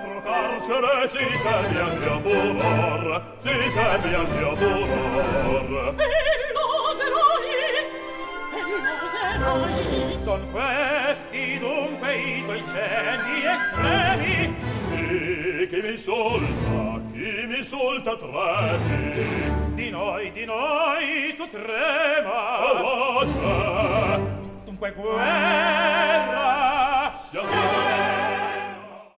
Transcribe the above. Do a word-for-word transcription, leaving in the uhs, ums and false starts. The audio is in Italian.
quattro carcere si servi anche a furor, si servi anche a furor. E l'oseroi, e l'oseroi. Son questi dunque i tuoi cenni estremi. E chi mi solta, chi mi solta tremi. Di noi, di noi tu trema. La voce. Dunque guerra. Siamo